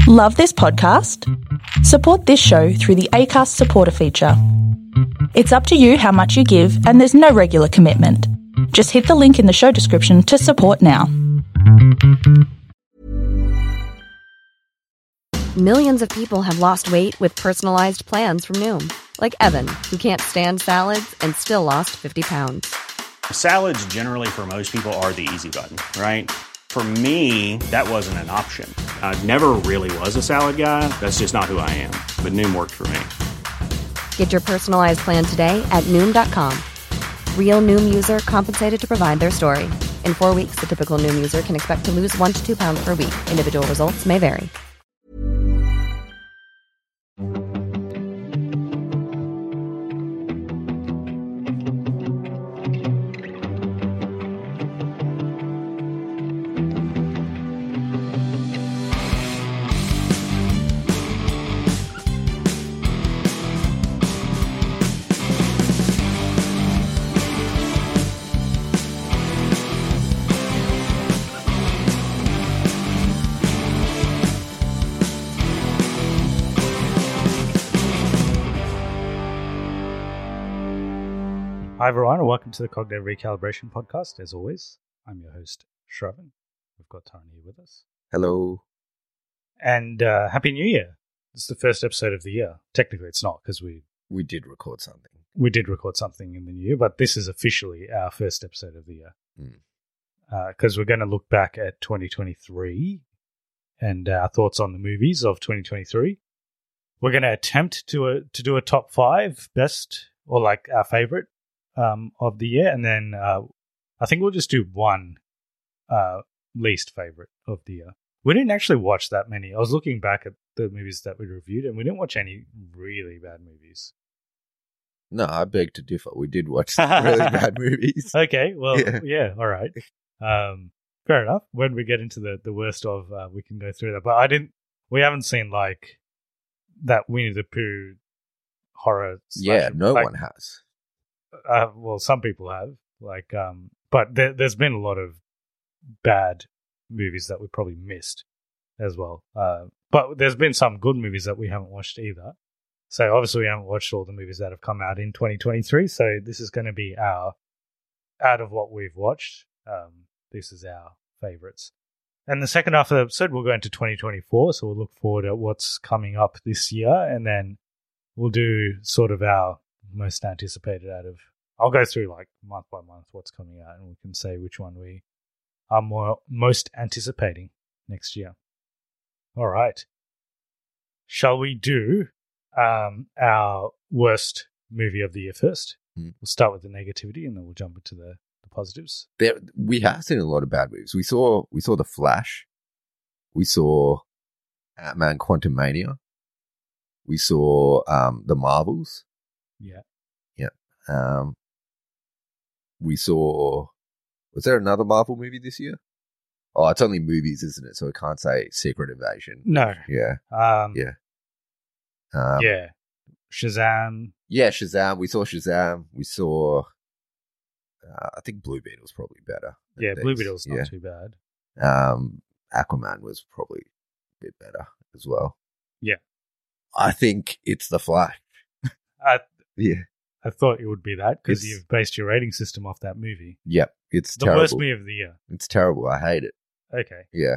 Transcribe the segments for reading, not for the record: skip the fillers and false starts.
Love this podcast? Support this show through the Acast supporter feature. It's up to you how much you give, and there's no regular commitment. Just hit the link in the show description to support now. Millions of people have lost weight with personalized plans from Noom. Like Evan, who can't stand salads and still lost 50 pounds. Salads generally for most people are the easy button, right? For me, that wasn't an option. I never really was a salad guy. That's just not who I am. But Noom worked for me. Get your personalized plan today at Noom.com. Real Noom user compensated to provide their story. In 4 weeks, the typical Noom user can expect to lose 1 to 2 pounds per week. Individual results may vary. Hi everyone, and welcome to the Cognitive Recalibration Podcast. As always, I'm your host, Shravan. We've got Tony here with us. Hello. And Happy New Year. It's the first episode of the year. Technically it's not, because we did record something. We did record something in the new year, but this is officially our first episode of the year. Because we're going to look back at 2023 and our thoughts on the movies of 2023. We're going to attempt to do a top 5 best, or like our favorite of the year, and then I think we'll just do one least favorite of the year. We didn't actually watch that many. I was looking back at the movies that we reviewed, and we didn't watch any really bad movies. No, I beg to differ. We did watch some really bad movies. Okay, well, yeah all right. Fair enough. When we get into the worst of, we can go through that. But we haven't seen like that Winnie the Pooh horror. Yeah, no one has. Well, some people have, but there's been a lot of bad movies that we probably missed as well. But there's been some good movies that we haven't watched either. So obviously we haven't watched all the movies that have come out in 2023. So this is going to be out of what we've watched. This is our favorites. And the second half of the episode, we'll go into 2024. So we'll look forward at what's coming up this year, and then we'll do sort of our most anticipated I'll go through like month by month what's coming out, and we can say which one we are most anticipating next year. All right. Shall we do our worst movie of the year first? We'll start with the negativity, and then we'll jump into the positives. We have seen a lot of bad movies. We saw The Flash. We saw Ant-Man Quantumania. We saw The Marvels. Yeah. We saw... Was there another Marvel movie this year? Oh, it's only movies, isn't it? So I can't say Secret Invasion. No. Yeah. Yeah. Shazam. Yeah, Shazam. We saw Shazam. We saw... I think Blue Beetle's probably better. Yeah, Blue Beetle's not too bad. Aquaman was probably a bit better as well. Yeah. I think it's The Flash. I thought it would be that because you've based your rating system off that movie. Yep, it's the terrible. Worst movie of the year. It's terrible. I hate it. Okay. Yeah.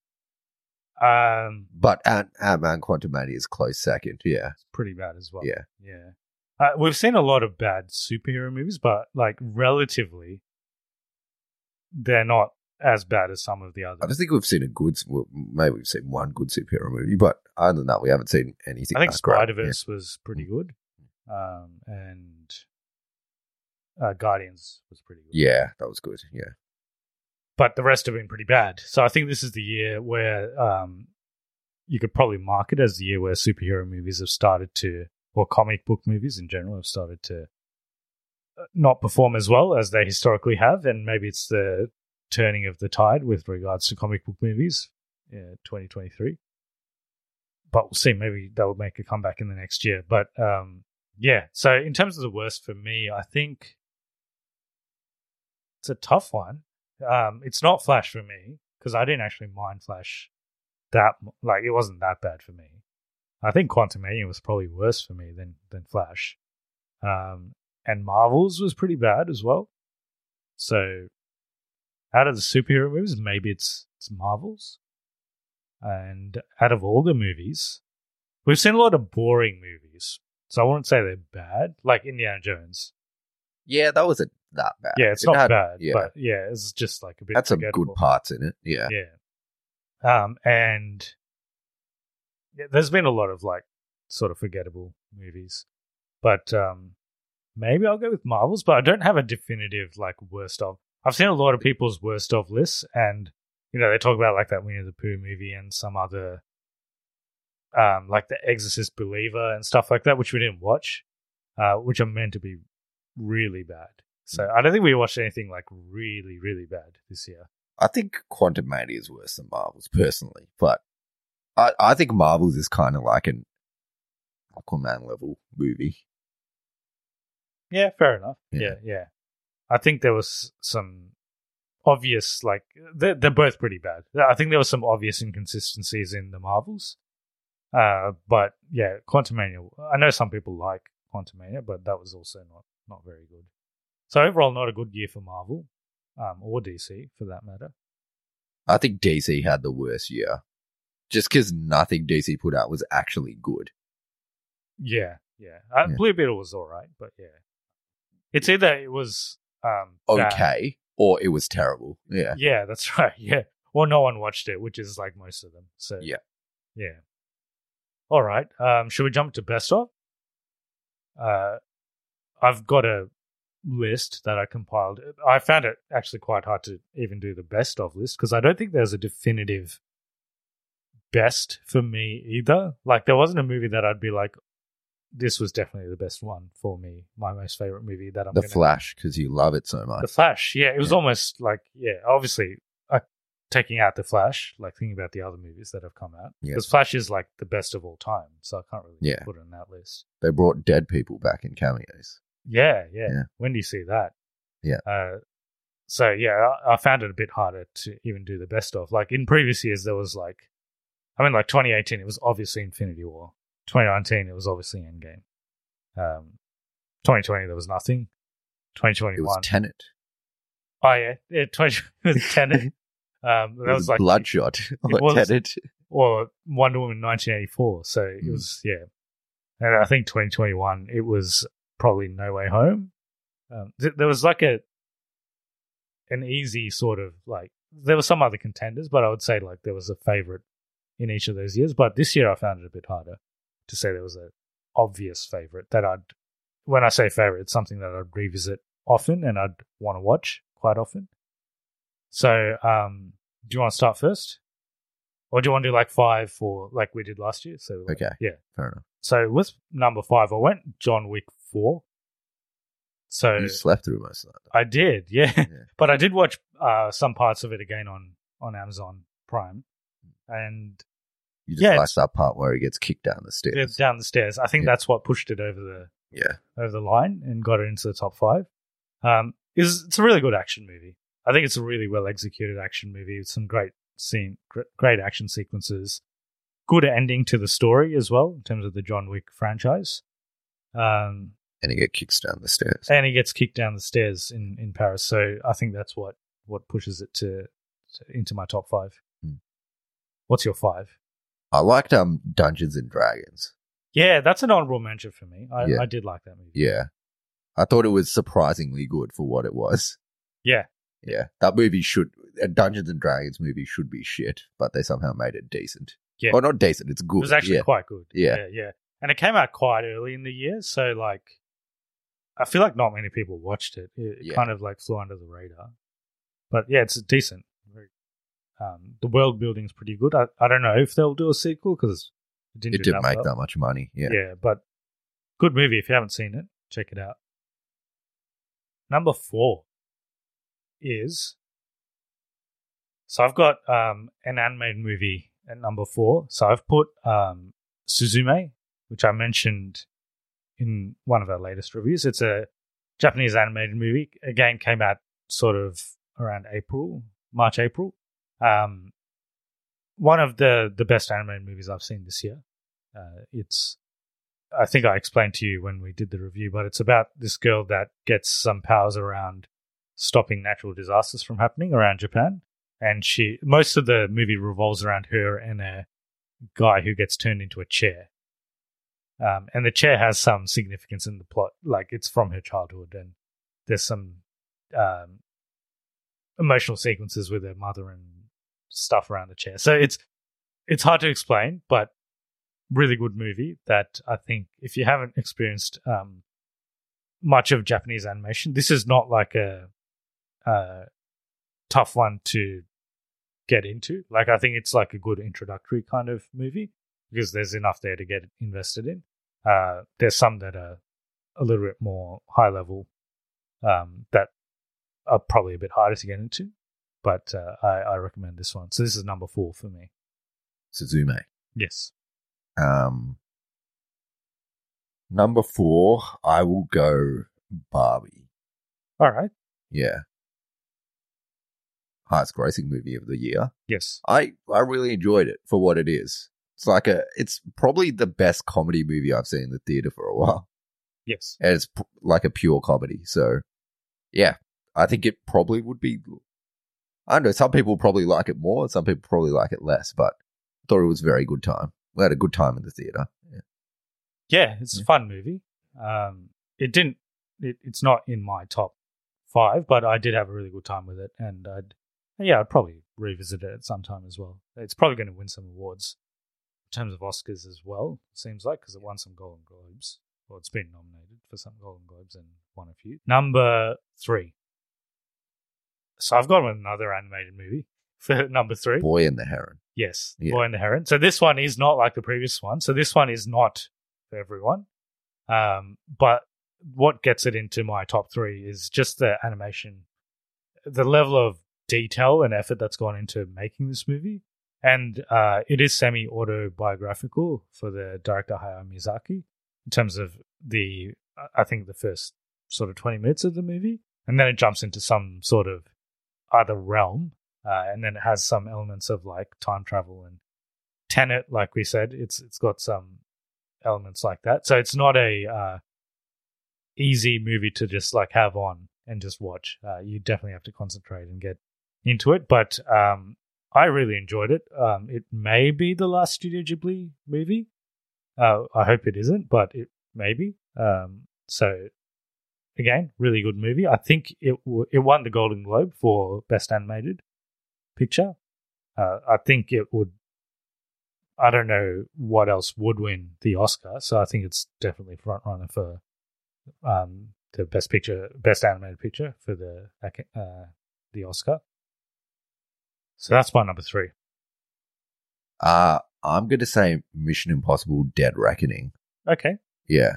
But Ant-Man Quantumania is close second. Yeah. It's pretty bad as well. Yeah. Yeah. We've seen a lot of bad superhero movies, but like relatively, they're not as bad as some of the others. I don't think we've seen maybe we've seen one good superhero movie, but other than that, we haven't seen anything. I think Spider-Verse was pretty good. And Guardians was pretty good. Yeah, that was good. Yeah. But the rest have been pretty bad. So I think this is the year where you could probably mark it as the year where superhero movies have started to, or comic book movies in general have started to not perform as well as they historically have. And maybe it's the turning of the tide with regards to comic book movies in 2023. But we'll see. Maybe they'll make a comeback in the next year. But yeah, so in terms of the worst for me, I think it's a tough one. It's not Flash for me because I didn't actually mind Flash it wasn't that bad for me. I think Quantumania was probably worse for me than Flash. And Marvel's was pretty bad as well. So out of the superhero movies, maybe it's Marvel's. And out of all the movies, we've seen a lot of boring movies. So I wouldn't say they're bad, like Indiana Jones. Yeah, that wasn't that bad. Yeah, it's not bad, but yeah, it's just like a bit had some forgettable. good parts in it, yeah. And there's been a lot of like sort of forgettable movies. But maybe I'll go with Marvel's, but I don't have a definitive like worst of. I've seen a lot of people's worst of lists, and they talk about like that Winnie the Pooh movie and some other like The Exorcist Believer and stuff like that, which we didn't watch, which are meant to be really bad. So I don't think we watched anything like really, really bad this year. I think Quantumania is worse than Marvel's personally, but I think Marvel's is kind of like an Aquaman level movie. Yeah, fair enough. Yeah. I think there was some obvious, like, they're both pretty bad. I think there was some obvious inconsistencies in the Marvels. But yeah, Quantumania, I know some people like Quantumania, but that was also not very good. So overall, not a good year for Marvel, or DC for that matter. I think DC had the worst year, just because nothing DC put out was actually good. Yeah. Blue Beetle was all right, but yeah, it's either it was okay bad, or it was terrible. Yeah, that's right. Yeah, or no one watched it, which is like most of them. So yeah. All right. Should we jump to best of? I've got a list that I compiled. I found it actually quite hard to even do the best of list because I don't think there's a definitive best for me either. Like there wasn't a movie that I'd be like, this was definitely the best one for me. My most favorite movie that I'm The Flash, because you love it so much. The Flash, yeah. It was almost like, obviously taking out The Flash, like thinking about the other movies that have come out. Because Flash is like the best of all time, so I can't really put it on that list. They brought dead people back in cameos. Yeah. When do you see that? Yeah. So, yeah, I found it a bit harder to even do the best of. Like, in previous years, there was like 2018, it was obviously Infinity War. 2019, it was obviously Endgame. 2020, there was nothing. 2021. It was Tenet. Oh, yeah. 2020 was Tenet. That was like Bloodshot. Tenet. Or Wonder Woman 1984. So, it was, And I think 2021, it was probably No Way Home. There was like an easy sort of like, there were some other contenders, but I would say like there was a favorite in each of those years. But this year I found it a bit harder to say there was an obvious favorite that when I say favorite, it's something that I'd revisit often and I'd want to watch quite often. So, do you want to start first? Or do you want to do like 5 for like we did last year? So like, okay. Yeah. Fair enough. So with number 5, I went John Wick 4. So you slept through most of that. I did, yeah. But I did watch some parts of it again on Amazon Prime. And you just like that part where he gets kicked down the stairs. Down the stairs. I think that's what pushed it over the line and got it into the top 5. It's a really good action movie. I think it's a really well executed action movie with some great action sequences. Good ending to the story as well in terms of the John Wick franchise. And he gets kicked down the stairs. And he gets kicked down the stairs in Paris. So I think that's what pushes it into my top 5. What's your 5? I liked Dungeons and Dragons. Yeah, that's an honorable mention for me. I did like that movie. Yeah. I thought it was surprisingly good for what it was. Yeah. Yeah. That movie a Dungeons and Dragons movie should be shit, but they somehow made it decent. Yeah. Or not decent, it's good. It was actually quite good. Yeah. And it came out quite early in the year, so like I feel like not many people watched it. It kind of like flew under the radar. But yeah, it's decent. The world building is pretty good. I don't know if they'll do a sequel because it didn't make that much money. Yeah, but good movie. If you haven't seen it, check it out. Number 4 is, so I've got an animated movie at number 4. So I've put Suzume, which I mentioned in one of our latest reviews. It's a Japanese animated movie. Again, came out sort of around March, April. one of the best animated movies I've seen this year. I think I explained to you when we did the review, but it's about this girl that gets some powers around stopping natural disasters from happening around Japan. And most of the movie revolves around her and a guy who gets turned into a chair. And the chair has some significance in the plot, like it's from her childhood, and there's some emotional sequences with her mother and stuff around the chair. So it's hard to explain, but really good movie that I think if you haven't experienced much of Japanese animation, this is not like a tough one to get into. Like, I think it's like a good introductory kind of movie because there's enough there to get invested in. There's some that are a little bit more high level that are probably a bit harder to get into, but I recommend this one. So this is number 4 for me. Suzume. Yes. Number 4, I will go Barbie. All right. Yeah. Highest grossing movie of the year. Yes. I really enjoyed it for what it is. It's probably the best comedy movie I've seen in the theater for a while. Yes. And it's like a pure comedy. So, yeah, I think it probably would be, I don't know, some people probably like it more and some people probably like it less, but I thought it was a very good time. We had a good time in the theater. Yeah, it's a fun movie. It's not in my top 5, but I did have a really good time with it, and I'd probably revisit it at some time as well. It's probably going to win some awards in terms of Oscars as well, it seems like, because it won some Golden Globes. Well, it's been nominated for some Golden Globes and won a few. Number 3. So I've got another animated movie for number 3. Boy and the Heron. Yes, Yeah. Boy and the Heron. So this one is not like the previous one. So this one is not for everyone. But what gets it into my top 3 is just the animation, the level of detail and effort that's gone into making this movie. And it is semi-autobiographical for the director Hayao Miyazaki in terms of I think the first sort of 20 minutes of the movie. And then it jumps into some sort of other realm. And then it has some elements of like time travel and Tenet, like we said, it's got some elements like that. So it's not a easy movie to just like have on and just watch. You definitely have to concentrate and get into it. But I really enjoyed it. It may be the last Studio Ghibli movie. I hope it isn't, but it may be. So again, really good movie. I think it won the Golden Globe for Best Animated Picture. I think it would. I don't know what else would win the Oscar, so I think it's definitely front runner for the best animated picture for the Oscar. So that's my number 3. I'm going to say Mission Impossible: Dead Reckoning. Okay. Yeah.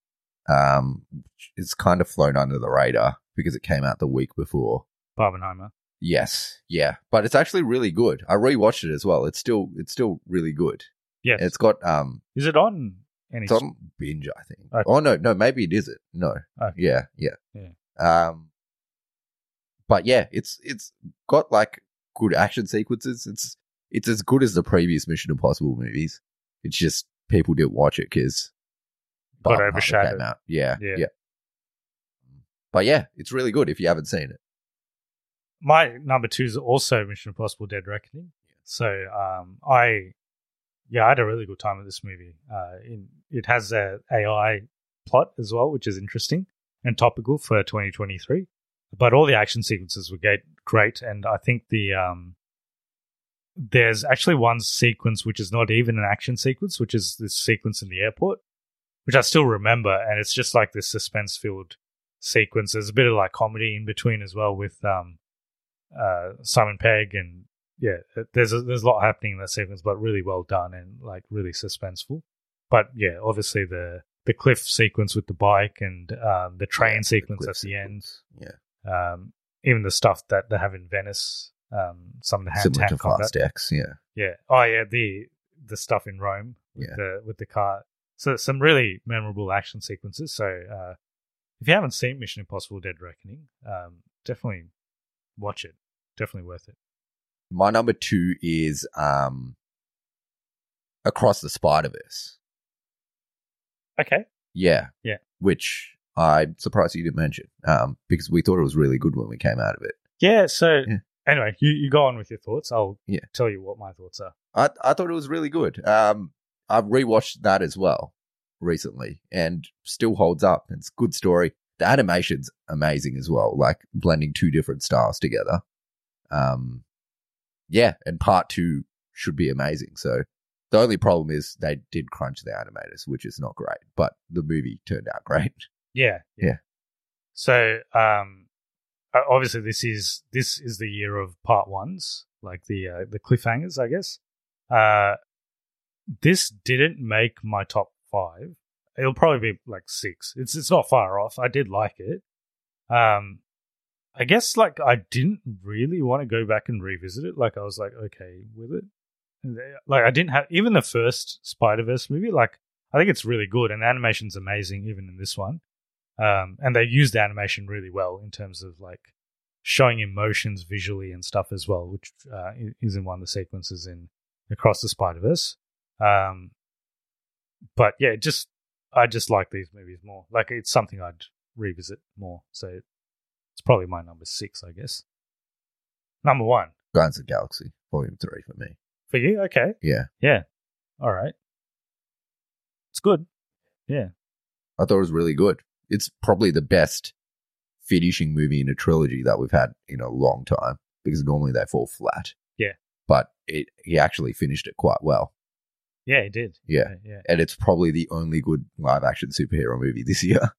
It's kind of flown under the radar because it came out the week before. Barbenheimer. Yes, yeah, but it's actually really good. I rewatched it as well. It's still really good. Yes. It's got Is it on any? It's on Binge, I think. Okay. Oh no, maybe it isn't. No. Okay. Yeah. But yeah, it's got like good action sequences. It's as good as the previous Mission Impossible movies. It's just people didn't watch it because got overshadowed. Came out. Yeah. But yeah, it's really good if you haven't seen it. My number 2 is also Mission Impossible: Dead Reckoning. So I had a really good time with this movie. It has a AI plot as well, which is interesting and topical for 2023. But all the action sequences were great, and I think there's actually one sequence which is not even an action sequence, which is this sequence in the airport, which I still remember, and it's just like this suspense-filled sequence. There's a bit of like comedy in between as well with Simon Pegg, and yeah, there's a lot happening in that sequence, but really well done and like really suspenseful. But yeah, obviously the cliff sequence with the bike and the train sequence at the end. Yeah. Even the stuff that they have in Venice, some of the hand-to-hand combat. Fast X, yeah. Yeah. Oh yeah, the stuff in Rome with the car. So some really memorable action sequences. So if you haven't seen Mission Impossible: Dead Reckoning, definitely watch it. Definitely worth it. My number 2 is Across the Spider-Verse. Okay. Yeah. Yeah. Which I'm surprised you didn't mention, because we thought it was really good when we came out of it. Yeah, so Yeah. anyway, you go on with your thoughts. I'll Yeah. tell you what my thoughts are. I thought it was really good. I've rewatched that as well recently and still holds up. It's a good story. The animation's amazing as well, like blending 2 different styles together. Yeah, and part 2 should be amazing. So the only problem is they did crunch the animators, which is not great, but the movie turned out great. Yeah. Yeah. So obviously this is the year of part 1s, like the cliffhangers, I guess. This didn't make my top 5. It'll probably be like 6. It's not far off. I did like it. I guess like I didn't really want to go back and revisit it. Like I was like okay with it. Like I didn't have even the first Spider-Verse movie. Like I think it's really good and the animation's amazing even in this one. And they used the animation really well in terms of like showing emotions visually and stuff as well, which is in one of the sequences in Across the Spider-Verse. But yeah, I just like these movies more. Like it's something I'd revisit more. So it's probably my number 6, I guess. Number 1. Guardians of the Galaxy, Volume 3 for me. For you? Okay. Yeah. Yeah. All right. It's good. Yeah. I thought it was really good. It's probably the best finishing movie in a trilogy that we've had in a long time, because normally they fall flat. Yeah. But he actually finished it quite well. Yeah, it did. Yeah. And it's probably the only good live action superhero movie this year.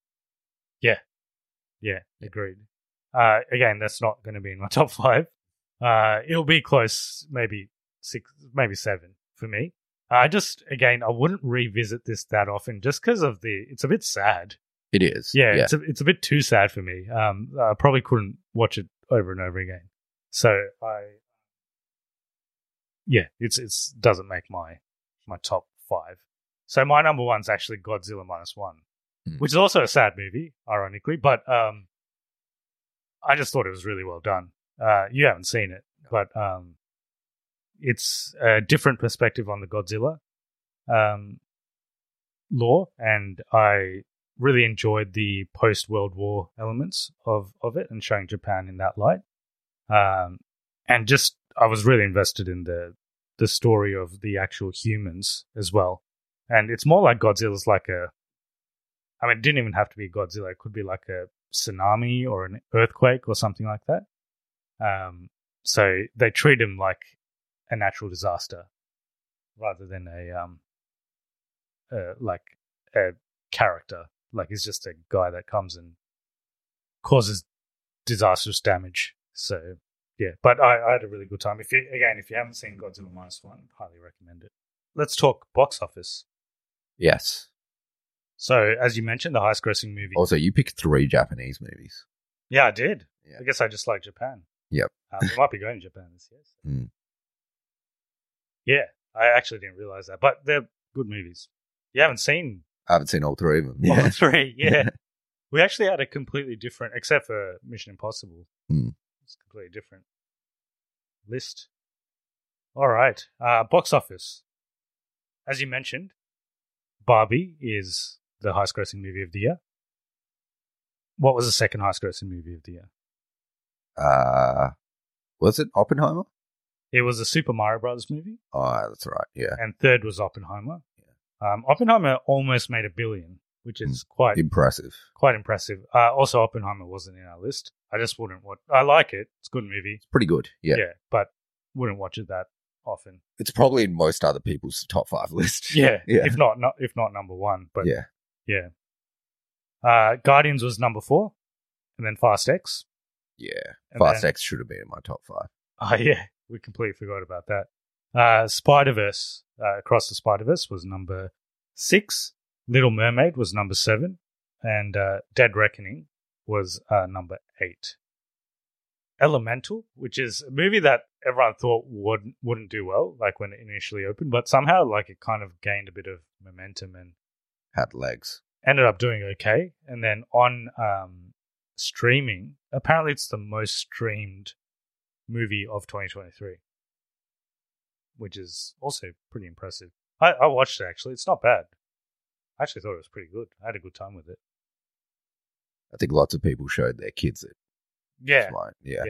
Yeah, agreed. Again, that's not going to be in my top 5. It'll be close, maybe 6, maybe 7 for me. I wouldn't revisit this that often just because of it's a bit sad. It is. Yeah. It's a bit too sad for me. I probably couldn't watch it over and over again. So it's doesn't make my top 5. So my number 1's actually Godzilla -1, which is also a sad movie, ironically, but I just thought it was really well done. You haven't seen it, but it's a different perspective on the Godzilla lore, and I really enjoyed the post-World War elements of it and showing Japan in that light. And just I was really invested in the story of the actual humans as well. And it's more like Godzilla's like it didn't even have to be Godzilla. It could be like a tsunami or an earthquake or something like that. So they treat him like a natural disaster rather than a character. Like he's just a guy that comes and causes disastrous damage. So yeah, but I had a really good time. If you haven't seen Godzilla -1, highly recommend it. Let's talk box office. Yes. So as you mentioned, the highest grossing movie. Also, you picked 3 Japanese movies. Yeah, I did. Yeah. I guess I just like Japan. Yep. We might be going to Japan this year. So. Mm. Yeah, I actually didn't realize that, but they're good movies. You haven't seen I haven't seen all 3 of them. all Yeah. 3, yeah. We actually had a completely different, except for Mission Impossible. Mm. It's a completely different list. All right, box office. As you mentioned, Barbie is the highest grossing movie of the year. What was the second highest grossing movie of the year? Was it Oppenheimer? It was a Super Mario Brothers movie. Oh, that's right. Yeah. And third was Oppenheimer. Oppenheimer almost made $1 billion, which is quite impressive. Quite impressive. Also, Oppenheimer wasn't in our list. I just wouldn't watch. I like it. It's a good movie. It's pretty good. Yeah. Yeah, but wouldn't watch it that often. It's probably in most other people's top 5 list. Yeah. Yeah. If not number 1. But yeah. Guardians was number 4, and then Fast X. Yeah. And Fast then- X should have been in my top 5. Oh, yeah. We completely forgot about that. Spider-Verse, Across the Spider-Verse was number 6. Little Mermaid was number 7. And Dead Reckoning was number 8. Elemental, which is a movie that everyone thought wouldn't do well, like when it initially opened, but somehow like it kind of gained a bit of momentum and Had legs. ended up doing okay. And then on streaming, apparently it's the most streamed movie of 2023, which is also pretty impressive. I watched it, actually. It's not bad. I actually thought it was pretty good. I had a good time with it. I think lots of people showed their kids it. Yeah. Yeah.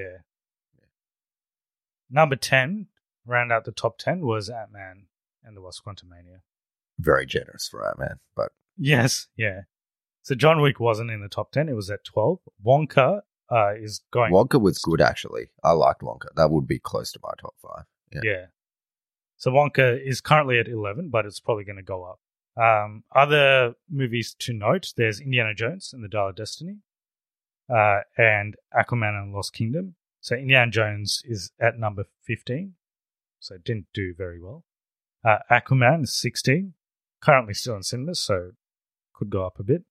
Number 10, round out the top 10, was Ant-Man and the Wasp: Quantumania. Very generous for Ant-Man, but Yes, yeah. So John Wick wasn't in the top 10. It was at 12. Wonka is going... Wonka was good, actually. I liked Wonka. That would be close to my top 5. Yeah. So Wonka is currently at 11, but it's probably going to go up. Other movies to note, there's Indiana Jones and the Dial of Destiny, and Aquaman and Lost Kingdom. So Indiana Jones is at number 15, so it didn't do very well. Aquaman is 16, currently still in cinemas, so could go up a bit.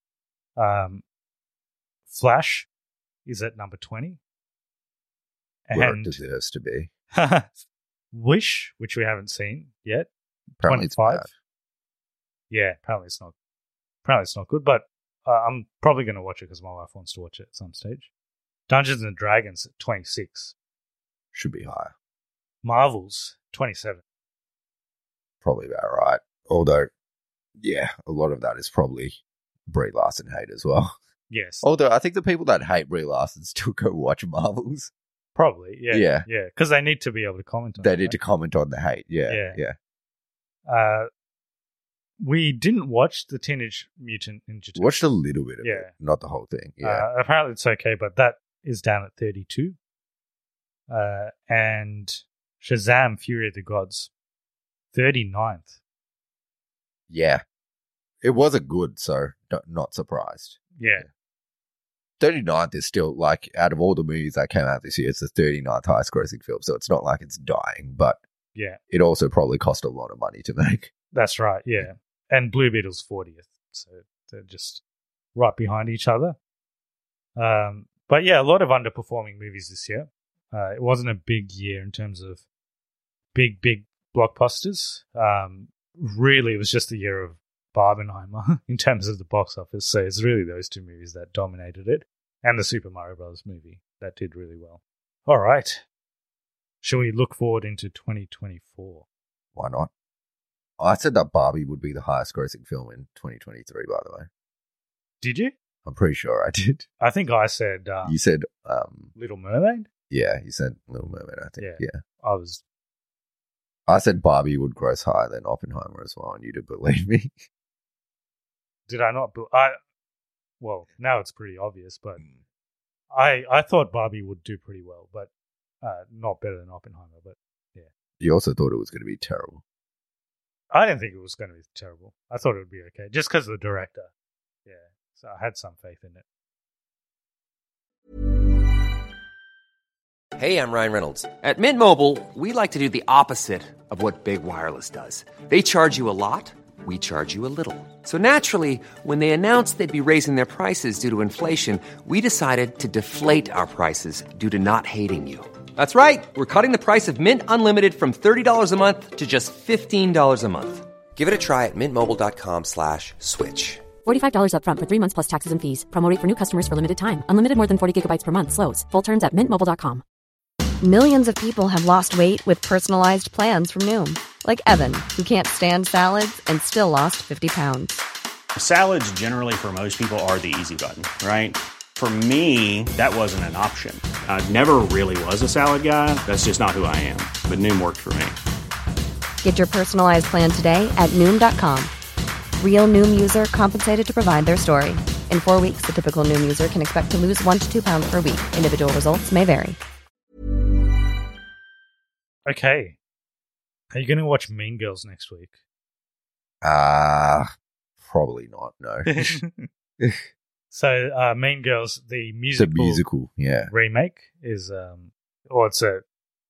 Flash is at number 20. Where it deserves to be. Wish, which we haven't seen yet, Apparently 25. It's bad. Yeah, apparently it's not good, but I'm probably going to watch it because my wife wants to watch it at some stage. Dungeons and Dragons at 26. Should be higher. Marvels, 27. Probably about right. Although, yeah, a lot of that is probably Brie Larson hate as well. Yes. Although I think the people that hate Brie Larson still go watch Marvels. Probably, yeah. Yeah. Yeah, because they need to be able to comment on it. They need to comment on the hate. Yeah. We didn't watch the Teenage Mutant Ninja Turtles. Watched a little bit of Yeah. it, not the whole thing. Yeah. Apparently it's okay, but that is down at 32. And Shazam! Fury of the Gods, 39th. Yeah. It wasn't good, so not surprised. Yeah. 39th is still, like, out of all the movies that came out this year, it's the 39th highest grossing film, so it's not like it's dying, but Yeah. it also probably cost a lot of money to make. That's right, yeah. And Blue Beetle's 40th, so they're just right behind each other. But yeah, a lot of underperforming movies this year. It wasn't a big year in terms of big blockbusters. Really, it was just the year of Barbenheimer in terms of the box office. So it's really those two movies that dominated it, and the Super Mario Bros. Movie that did really well. All right. Shall we look forward into 2024? Why not? I said that Barbie would be the highest grossing film in 2023, by the way. Did you? I'm pretty sure I did. I think I said You said, Little Mermaid. yeah, you said Little Mermaid, I think. Yeah. I I said Barbie would gross higher than Oppenheimer as well, and you didn't believe me. Did I not? Well, now it's pretty obvious, but I thought Barbie would do pretty well, but not better than Oppenheimer. But yeah, You also thought it was going to be terrible. I didn't think it was going to be terrible. I thought it would be okay, just because of the director. Yeah, so I had some faith in it. Hey, I'm Ryan Reynolds. At Mint Mobile, we like to do the opposite of what Big Wireless does. They charge you a lot, we charge you a little. So naturally, when they announced they'd be raising their prices due to inflation, we decided to deflate our prices due to not hating you. That's right. We're cutting the price of Mint Unlimited from $30 a month to just $15 a month. Give it a try at mintmobile.com/switch. $45 up front for 3 months plus taxes and fees. Promo rate for new customers for limited time. Unlimited more than 40 gigabytes per month. Slows full terms at mintmobile.com. Millions of people have lost weight with personalized plans from Noom. Like Evan, who can't stand salads and still lost 50 pounds. Salads generally for most people are the easy button, right? For me, that wasn't an option. I never really was a salad guy. That's just not who I am. But Noom worked for me. Get your personalized plan today at Noom.com. Real Noom user compensated to provide their story. In 4 weeks, the typical Noom user can expect to lose 1 to 2 pounds per week. Individual results may vary. Okay, are you going to watch Mean Girls next week? Probably not, no. So, Mean Girls, the It's a musical, musical, yeah. remake is, or it's a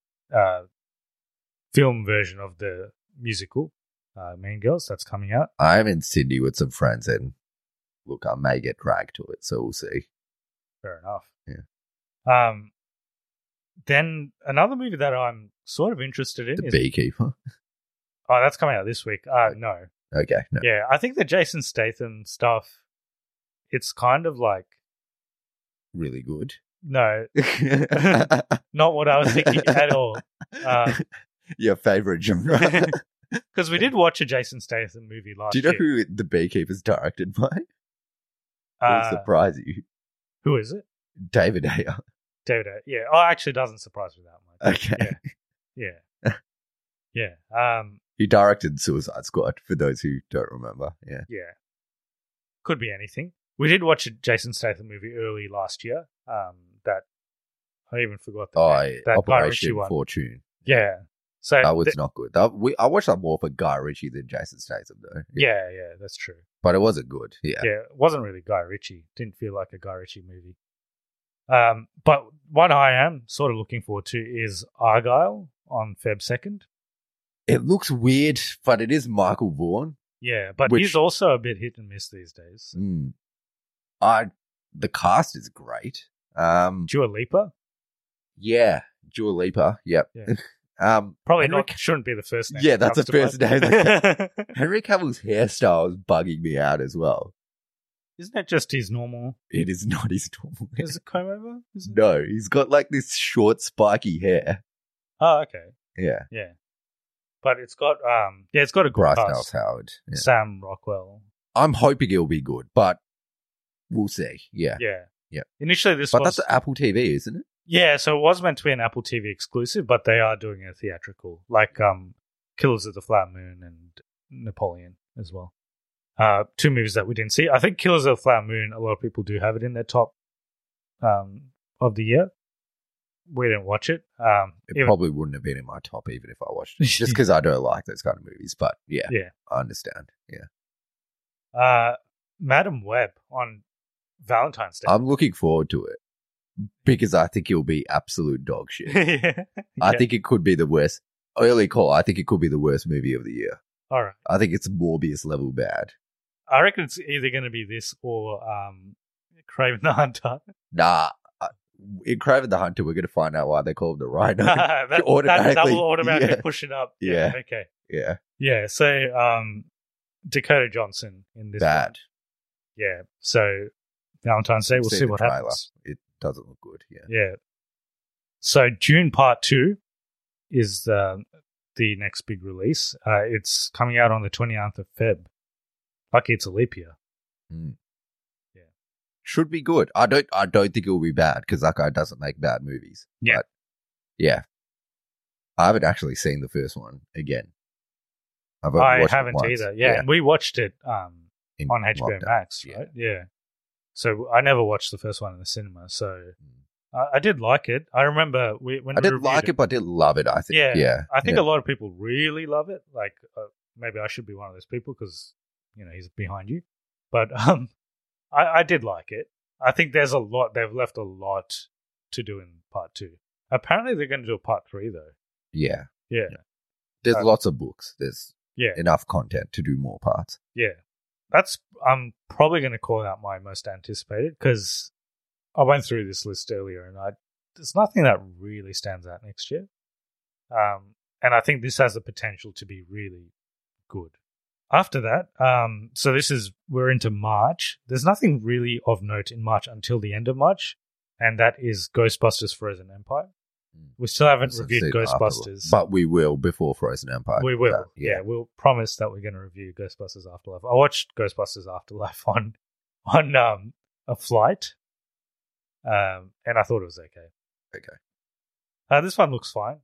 film version of the musical Mean Girls that's coming out. I'm in Sydney with some friends, and look, I may get dragged to it, so we'll see. Fair enough. Yeah. Then another movie that I'm sort of interested in The is Beekeeper. Oh, that's coming out this week. No. Okay, no. Yeah, I think the Jason Statham stuff, it's kind of like, Really good. No, not what I was thinking at all. Your favorite genre. Because we did watch a Jason Statham movie last Do you know year. who The Beekeeper's directed by? Will surprise you. Who is it? David Ayer. David Ayer. Yeah. Oh, actually, doesn't surprise me that much. Okay. Yeah. Yeah. He directed Suicide Squad, for those who don't remember. Yeah. Yeah. Could be anything. We did watch a Jason Statham movie early last year. That I even forgot the name. That Guy Ritchie Operation one. Fortune. Yeah. So That was not good. I watched that more for Guy Ritchie than Jason Statham, though. Yeah, that's true. But it wasn't good. Yeah. Yeah, it wasn't really Guy Ritchie. Didn't feel like a Guy Ritchie movie. But what I am sort of looking forward to is Argyle on Feb 2nd. It looks weird, but it is Michael Vaughan. Yeah, but Which- he's also a bit hit and miss these days. The cast is great. Dua Lipa? Yeah, Dua Lipa. Yep. Yeah. Henry Probably not. Shouldn't be the first name. Yeah, that's the first name. name. Henry Cavill's hairstyle is bugging me out as well. Isn't that just his normal? It is not his normal hair. Is it comb over? Is it? No, he's got like this short, spiky hair. Oh, okay. Yeah. Yeah. But it's got it's got a good Bryce cast. Dallas Howard. Yeah. Sam Rockwell. I'm hoping it'll be good, but we'll see. Yeah. Yeah. Yeah. Initially this But was that's Apple TV, isn't it? Yeah, so it was meant to be an Apple TV exclusive, but they are doing a theatrical, like Killers of the Flower Moon and Napoleon as well. Two movies that we didn't see. I think Killers of the Flower Moon, a lot of people do have it in their top of the year. We didn't watch it. It probably wouldn't have been in my top even if I watched it. Just because I don't like those kind of movies. But yeah, I understand. Yeah. Madam Web on Valentine's Day. I'm looking forward to it because I think it'll be absolute dog shit. Yeah. I think it could be the worst. Early call, I think it could be the worst movie of the year. All right. I think it's Morbius level bad. I reckon it's either going to be this or Kraven the Hunter. Nah. In Kraven the Hunter, we're going to find out why they call him the Rhino. that will automatically push it up. Yeah. Okay. Yeah. Yeah. So Dakota Johnson in this Bad. one. Yeah. So Valentine's Day, we'll see what trailer. happens. It doesn't look good. Yeah. Yeah. So June Part 2 is the next big release. It's coming out on the 29th of Feb. Lucky it's a leap year. Mm. Yeah. Should be good. I don't think it will be bad because that guy doesn't make bad movies. Yeah. But yeah. I haven't actually seen the first one again. I haven't either. Yeah. And we watched it on HBO lockdown. Max, right? Yeah. So I never watched the first one in the cinema. So I did like it. I remember when I didn't like it, but I did love it, I think. Yeah. I think a lot of people really love it. Like maybe I should be one of those people because, he's behind you. But I did like it. I think there's a lot. They've left a lot to do in Part 2. Apparently they're going to do a Part 3 though. Yeah. Yeah. There's lots of books. There's Yeah. enough content to do more parts. Yeah. I'm probably going to call out my most anticipated because I went through this list earlier and there's nothing that really stands out next year. And I think this has the potential to be really good. After that, so we're into March. There's nothing really of note in March until the end of March, and that is Ghostbusters Frozen Empire. We still haven't reviewed Ghostbusters. But we will before Frozen Empire. We will. Yeah, we'll promise that we're going to review Ghostbusters Afterlife. I watched Ghostbusters Afterlife on a flight, and I thought it was okay. Okay. This one looks fine.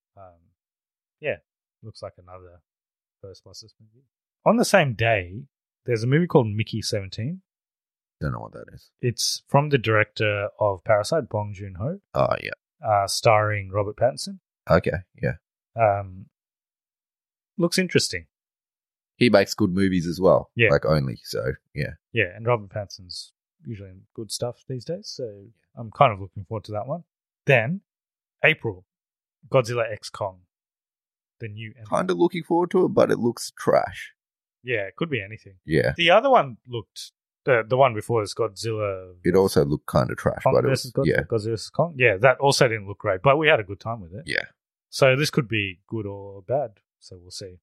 Looks like another Ghostbusters movie. On the same day, there's a movie called Mickey 17. Don't know what that is. It's from the director of Parasite, Bong Joon-ho. Oh, yeah. Starring Robert Pattinson. Okay, yeah. Looks interesting. He makes good movies as well. Yeah. So, yeah. Yeah, and Robert Pattinson's usually in good stuff these days, so I'm kind of looking forward to that one. Then, April, Godzilla X Kong, the new Empire. Kind of looking forward to it, but it looks trash. Yeah, it could be anything. Yeah. The other one looked... The one before is Godzilla... It also looked kind of trash, Kong but it versus was... Godzilla, Yeah. Godzilla vs. Kong. Yeah, that also didn't look great, but we had a good time with it. Yeah. So this could be good or bad, so we'll see.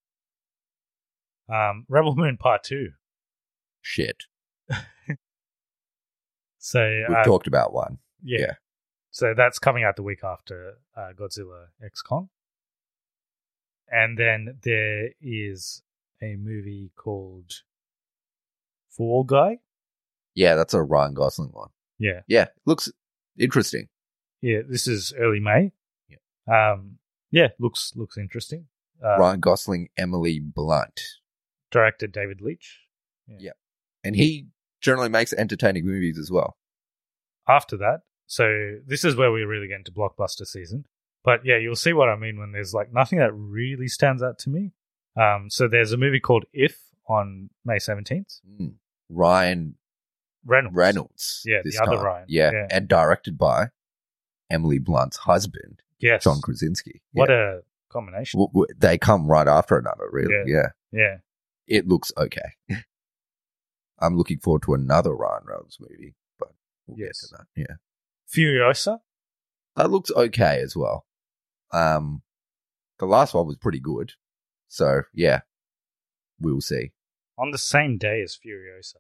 Rebel Moon Part 2. Shit. So We've talked about one. Yeah. So that's coming out the week after Godzilla X Kong. And then there is a movie called Fall Guy. Yeah, that's a Ryan Gosling one. Yeah. Yeah, looks interesting. Yeah, this is early May. Yeah. Looks interesting. Ryan Gosling, Emily Blunt. Director David Leitch. Yeah. And he generally makes entertaining movies as well. After that, so this is where we really get into blockbuster season. But yeah, you'll see what I mean when there's like nothing that really stands out to me. So there's a movie called If on May 17th. Ryan Reynolds. Yeah, this the other time. Ryan. Yeah, and directed by Emily Blunt's husband, Yes. John Krasinski. What Yeah. a combination. They come right after another, really. Yeah. Yeah. It looks okay. I'm looking forward to another Ryan Reynolds movie, but we'll get to that. Yeah. Furiosa. That looks okay as well. The last one was pretty good. So, yeah, we'll see. On the same day as Furiosa,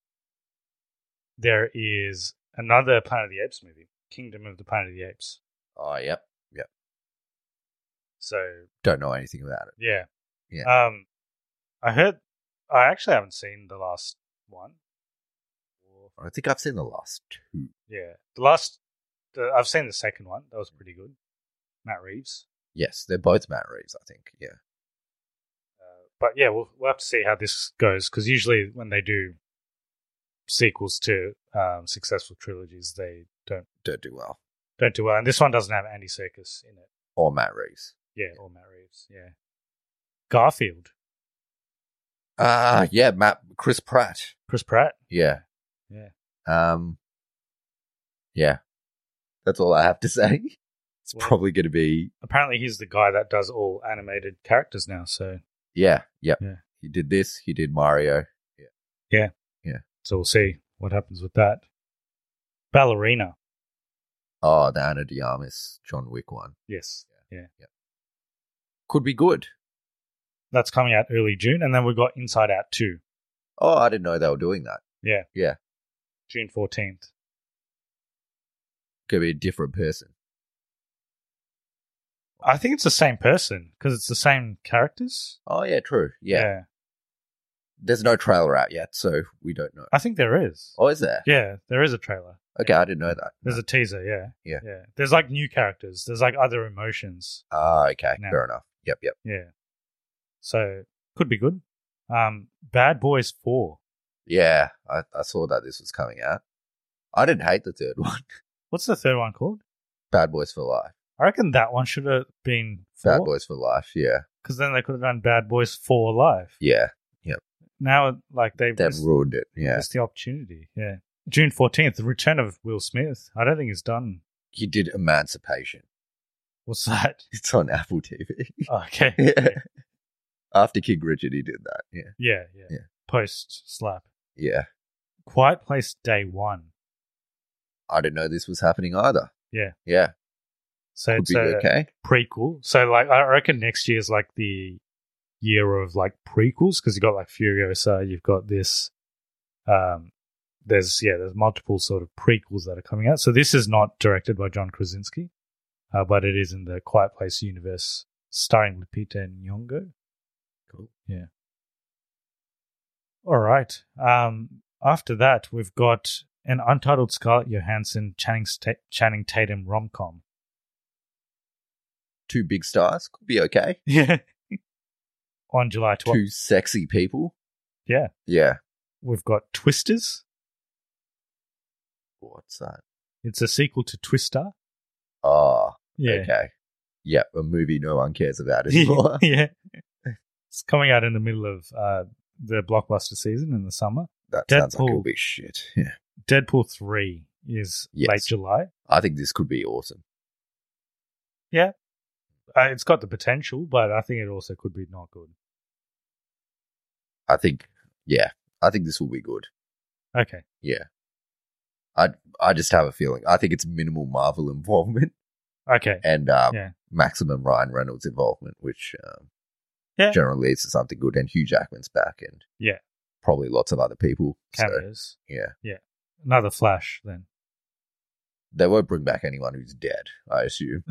there is another Planet of the Apes movie, Kingdom of the Planet of the Apes. Oh, yep. So, Don't know anything about it. yeah. Yeah. I actually haven't seen the last one. I think I've seen the last two. Yeah. I've seen the second one. That was pretty good. Matt Reeves. Yes, they're both Matt Reeves, I think. Yeah. But yeah, we'll have to see how this goes, because usually when they do sequels to successful trilogies, they don't do well. And this one doesn't have Andy Serkis in it. Or Matt Reeves. Yeah, or Matt Reeves. Yeah. Garfield. Yeah, Chris Pratt. Chris Pratt. Yeah. Yeah. Yeah. That's all I have to say. It's probably going to be... Apparently he's the guy that does all animated characters now, so... Yeah. Yeah. He did this. He did Mario. Yeah. So we'll see what happens with that. Ballerina. Oh, the Ana de Armas John Wick one. Yes. Yeah. Could be good. That's coming out early June, and then we've got Inside Out 2. Oh, I didn't know they were doing that. Yeah. Yeah. June 14th. Could be a different person. I think it's the same person, because it's the same characters. Oh, yeah, true. Yeah. There's no trailer out yet, so we don't know. I think there is. Oh, is there? Yeah, there is a trailer. Okay, I didn't know that. There's a teaser, yeah. Yeah. There's like new characters. There's like other emotions. Okay. now. Fair enough. Yep. Yeah. So, could be good. Bad Boys 4. Yeah, I saw that this was coming out. I didn't hate the third one. What's the third one called? Bad Boys for Life. I reckon that one should have been 4. Bad Boys for Life, yeah. Because then they could have done Bad Boys 4 Live. Yeah. Now, like, they've ruined it, yeah. missed the opportunity, yeah. June 14th, the return of Will Smith. I don't think it's done. He did Emancipation. What's that? It's on Apple TV. Okay. Yeah. After King Richard, he did that, yeah. Yeah. Post slap. Yeah. Quiet Place Day 1. I didn't know this was happening either. Yeah. Yeah. So Could it's be a okay. prequel. So, like, I reckon next year's like the year of like prequels, because you've got like Furiosa, you've got this. There's multiple sort of prequels that are coming out. So this is not directed by John Krasinski, but it is in the Quiet Place universe, starring Lupita Nyong'o. Cool. Yeah. All right. After that, we've got an untitled Scarlett Johansson Channing Tatum rom-com. Two big stars. Could be okay. Yeah. On July 12th. Two sexy people. Yeah. Yeah. We've got Twisters. What's that? It's a sequel to Twister. Oh, Yeah. okay. Yeah, a movie no one cares about anymore. Yeah. It's coming out in the middle of the blockbuster season in the summer. That sounds like Deadpool. it'll be shit. Yeah. Deadpool 3 is late July. I think this could be awesome. Yeah. It's got the potential, but I think it also could be not good. I think this will be good. Okay. Yeah. I just have a feeling. I think it's minimal Marvel involvement Okay. and maximum Ryan Reynolds involvement, which generally leads to something good. And Hugh Jackman's back, and probably lots of other people. Cameos. So, yeah. Another Flash, then. They won't bring back anyone who's dead, I assume.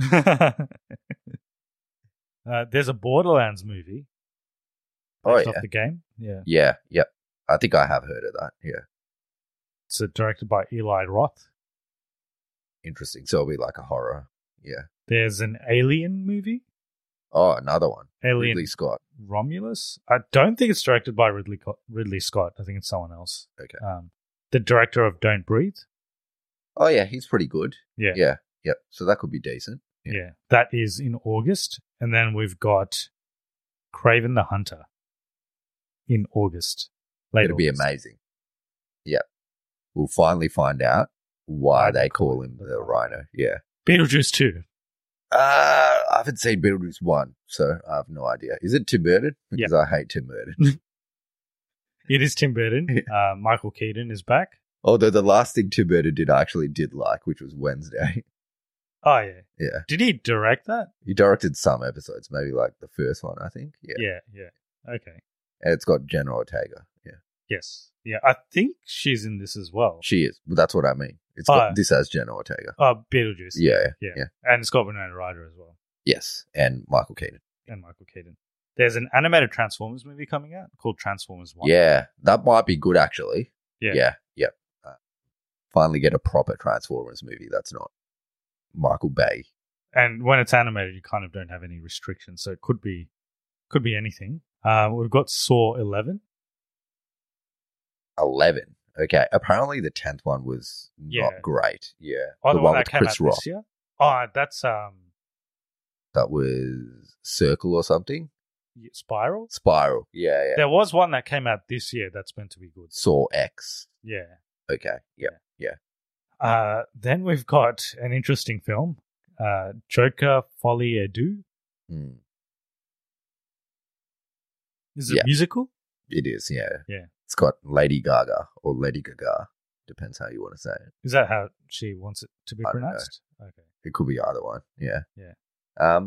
There's a Borderlands movie. Oh, Based yeah. off the game. Yeah. Yeah, yep. I think I have heard of that. Yeah. It's directed by Eli Roth. Interesting. So it'll be like a horror. Yeah. There's an Alien movie. Oh, another one. Alien Ridley Scott. Romulus. I don't think it's directed by Ridley Scott. I think it's someone else. Okay. The director of Don't Breathe. Oh, yeah, he's pretty good. Yeah. Yeah, yep. So that could be decent. Yeah. That is in August. And then we've got Kraven the Hunter in August. It'll be amazing. Yep. We'll finally find out why they call him the Rhino. Yeah. Beetlejuice 2. I haven't seen Beetlejuice 1, so I have no idea. Is it Tim Burton? Because I hate Tim Burton. It is Tim Burton. Michael Keaton is back. Although the last thing Tim Burton did I actually did like, which was Wednesday. Oh, yeah. Yeah. Did he direct that? He directed some episodes, maybe like the first one, I think. Yeah. Yeah. Okay. And it's got Jenna Ortega. Yeah. Yes. Yeah. I think she's in this as well. She is. But that's what I mean. It's got this as Jenna Ortega. Oh, Beetlejuice. Yeah. And it's got Winona Ryder as well. Yes. And Michael Keaton. There's an animated Transformers movie coming out called Transformers 1. Yeah. That might be good, actually. Yeah. Yep. Finally get a proper Transformers movie that's not Michael Bay. And when it's animated, you kind of don't have any restrictions, so it could be anything. We've got Saw 11. 11. Okay. Apparently the 10th one was not great. Yeah. Oh, the one that with came Chris out Rock. this year? Oh, that's That was Circle or something. Spiral. Yeah. There was one that came out this year that's meant to be good. Saw X. Yeah. Okay. Yeah. Then we've got an interesting film, Joker Folie à Deux. Is it a musical? It is, yeah. Yeah. It's got Lady Gaga or Lady Gaga. Depends how you want to say it. Is that how she wants it to be pronounced? Okay. It could be either one. Yeah. Yeah.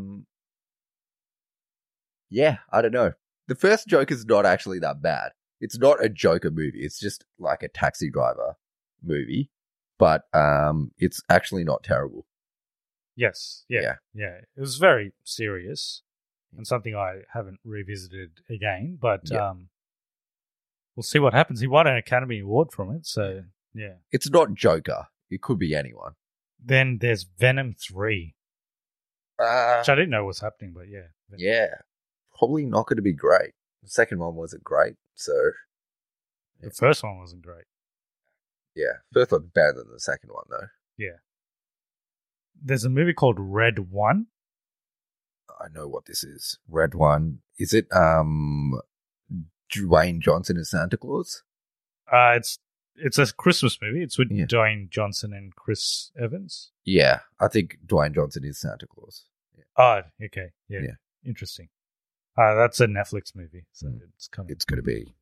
Yeah, I don't know. The first Joker's not actually that bad. It's not a Joker movie. It's just like a Taxi Driver movie. But it's actually not terrible. Yes. Yeah. It was very serious and something I haven't revisited again. But we'll see what happens. He won an Academy Award from it. So, yeah. It's not Joker. It could be anyone. Then there's Venom 3. Which I didn't know was happening, but yeah. Yeah. Probably not going to be great. The second one wasn't great. So. The first one wasn't great. Yeah. First one's better than the second one, though. Yeah. There's a movie called Red One. I know what this is. Red One. Is it Dwayne Johnson as Santa Claus? It's a Christmas movie. It's with Dwayne Johnson and Chris Evans. Yeah. I think Dwayne Johnson is Santa Claus. Yeah. Oh, okay. Yeah. Interesting. That's a Netflix movie, so it's coming. It's going to be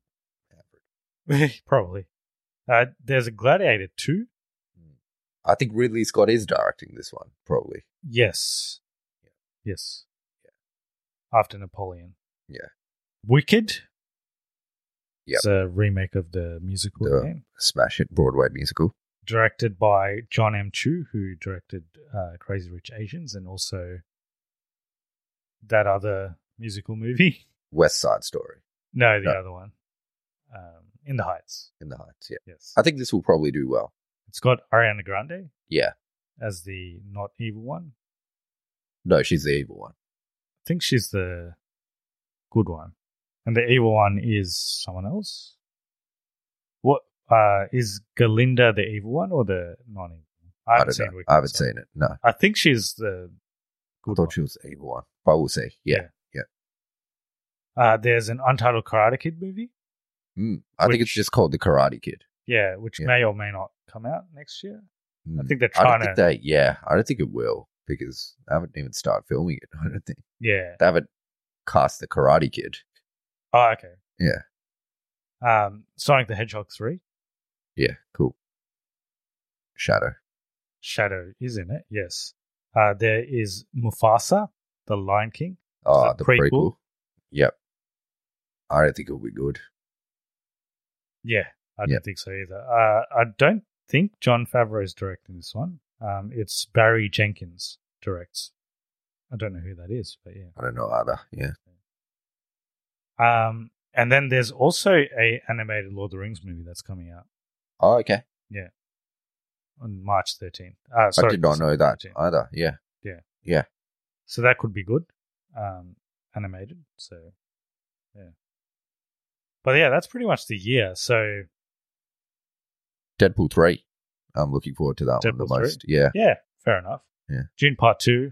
probably. There's a Gladiator 2. I think Ridley Scott is directing this one, probably. Yes. Yes. After Napoleon. Yeah. Wicked. Yep. It's a remake of the musical game. Smash Hit Broadway musical. Directed by John M. Chu, who directed Crazy Rich Asians and also that other musical movie. West Side Story. No, the other one. In the Heights. In the Heights, yeah. Yes. I think this will probably do well. It's got Ariana Grande. Yeah. As the not evil one. No, she's the evil one. I think she's the good one. And the evil one is someone else? What is Galinda the evil one or the non-evil one? I haven't seen it. No. I think she's the good one. I thought she was the evil one. But we'll see. Yeah. There's an Untitled Karate Kid movie. I think it's just called The Karate Kid. Yeah, which may or may not come out next year. I think they're I trying don't think I don't think it will because they haven't even started filming it. I don't think. Yeah. They haven't cast The Karate Kid. Oh, okay. Yeah. Sonic the Hedgehog 3. Yeah, cool. Shadow is in it, yes. There is Mufasa, the Lion King. Oh, the prequel. Yep. I don't think it'll be good. Yeah, I don't think so either. I don't think Jon Favreau is directing this one. It's Barry Jenkins directs. I don't know who that is, but yeah. I don't know either. Yeah. And then there's also a animated Lord of the Rings movie that's coming out. Oh, okay. Yeah. On March 13th. I did not know that 13th. either. Yeah. Yeah. Yeah. So that could be good. Animated. So, yeah. But yeah, that's pretty much the year. So, Deadpool 3. I'm looking forward to that one Deadpool the 3? most. Yeah. Yeah, fair enough. Yeah. June Part 2.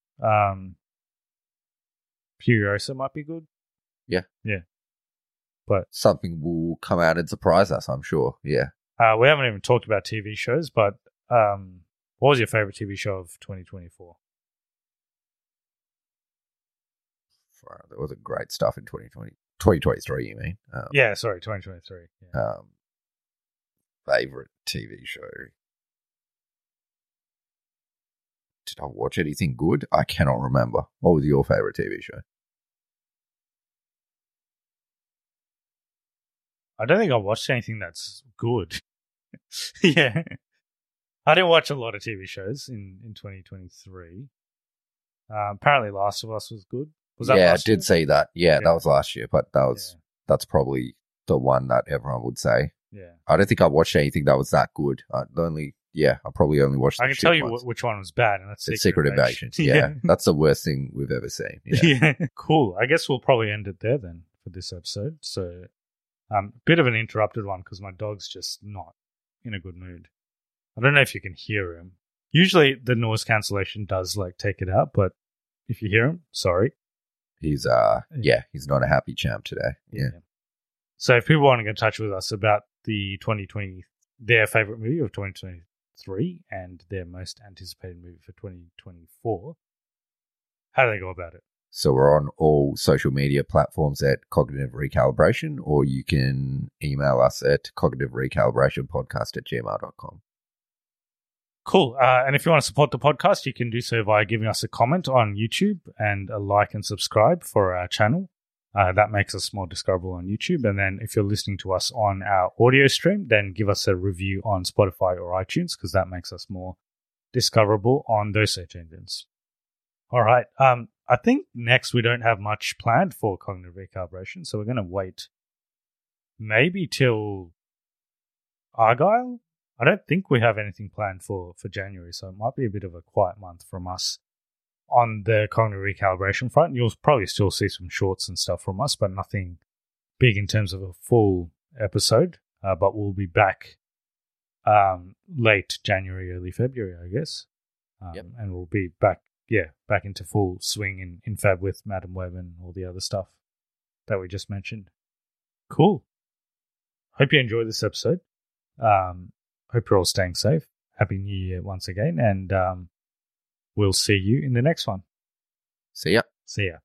Furiosa might be good. Yeah. Yeah. But Something will come out and surprise us, I'm sure. Yeah. we haven't even talked about TV shows, but what was your favorite TV show of 2024? There wasn't great stuff in 2023, you mean? Yeah, sorry, 2023. Yeah. Favorite TV show. Did I watch anything good? I cannot remember. What was your favorite TV show? I don't think I watched anything that's good. Yeah. I didn't watch a lot of TV shows in 2023. Apparently Last of Us was good. Was that I last year? did see that. Yeah, Yeah. that was last year, but that's probably the one that everyone would say. Yeah. I don't think I watched anything that was that good. I probably only watched the I can shit tell you ones. which one was bad, and that's It's Secret Invasion. Yeah. Yeah. That's the worst thing we've ever seen. Yeah. Yeah. Cool. I guess we'll probably end it there then for this episode. So, bit of an interrupted one because my dog's just not in a good mood. I don't know if you can hear him. Usually the noise cancellation does take it out, but if you hear him, sorry. He's he's not a happy champ today. Yeah. So if people want to get in touch with us about their favorite movie of 2023 and their most anticipated movie for 2024, how do they go about it? So we're on all social media platforms at Cognitive Recalibration, or you can email us at cognitiverecalibrationpodcast@gmail.com. Cool. And if you want to support the podcast, you can do so by giving us a comment on YouTube and a like and subscribe for our channel. That makes us more discoverable on YouTube. And then if you're listening to us on our audio stream, then give us a review on Spotify or iTunes because that makes us more discoverable on those search engines. All right. I think next we don't have much planned for cognitive recalibration, so we're going to wait maybe till Argyle. I don't think we have anything planned for January, so it might be a bit of a quiet month from us on the cognitive recalibration front. You'll probably still see some shorts and stuff from us, but nothing big in terms of a full episode. But we'll be back late January, early February, I guess. And we'll be back into full swing in Fab with Madam Web and all the other stuff that we just mentioned. Cool. Hope you enjoyed this episode. Hope you're all staying safe. Happy New Year once again, and we'll see you in the next one. See ya. See ya.